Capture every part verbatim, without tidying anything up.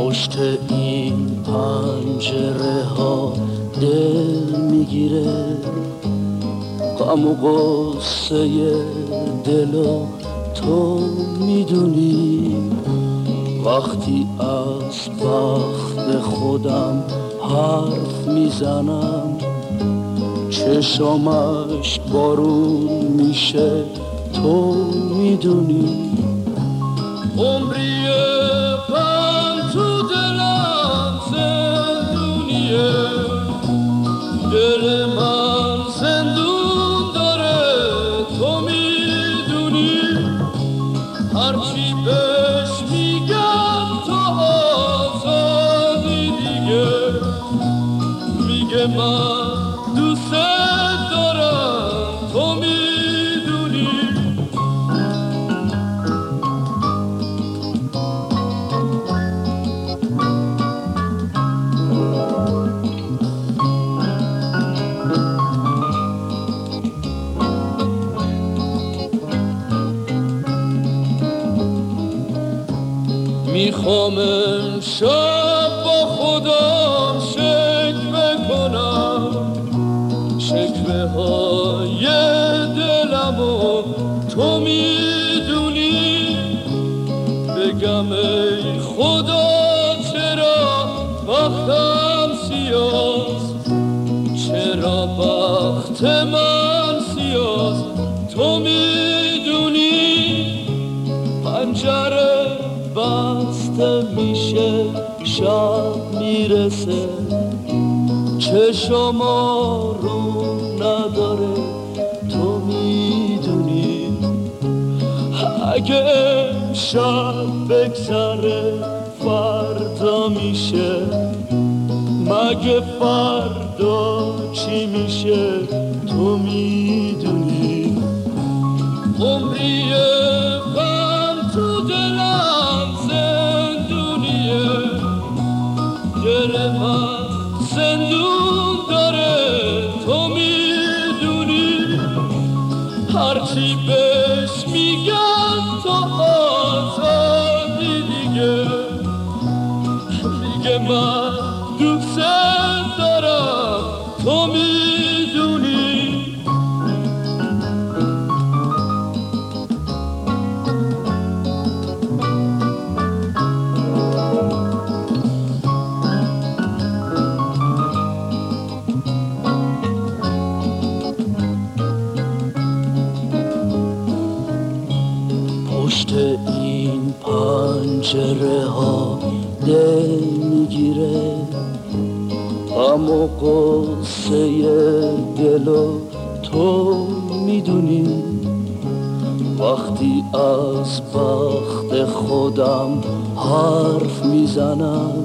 پشت این پنجره ها دل میگیره، غم و غصه دلو تو میدونی. وقتی از بخت خودم حرف میزنم، چشمش بارون میشه تو میدونی. عمریه غم تو دلم زندونیه، دل من زندون داره تو میدونی. هرچی بهش میگم تو آزادی دیگه، میگه من دوست دارم تو میدونی. میخوام امشب با خودم شکوه کنم، شکوه های دلمو تو میدونی. بگم ای خدا چرا بختم سیاست، چرا بخت من سیاست تو میدونی. پنجره بسته میشه شب میرسه، چشم آروم نداره تو میدونی. اگه امشب بگذره فردا میشه، مگه فردا چی میشه تو میدونی. عمریه غم تو دلم زندونیه، دل من زندون داره تو میدونی. هرچی بهش میگم تو آزادی دیگه، میگه من دوست دارم تو میدونی. پشت این پنجره ها دل میگیره، غم و غصه دلو تو میدونی. وقتی از بخت خودم حرف میزنم،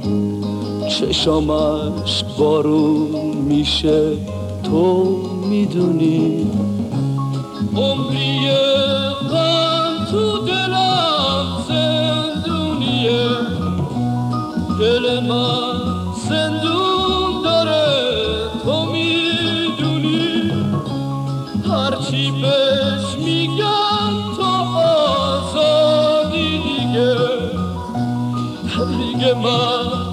چشمش بارون میشه تو میدونی. عمریه غم تو دلم زندونیه، دل من زندون داره تو میدونی. هرچی بهش میگم تو آزادی دیگه، میگه من